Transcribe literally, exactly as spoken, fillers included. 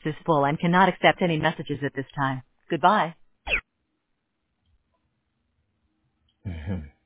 is full and cannot accept any messages at this time. Goodbye.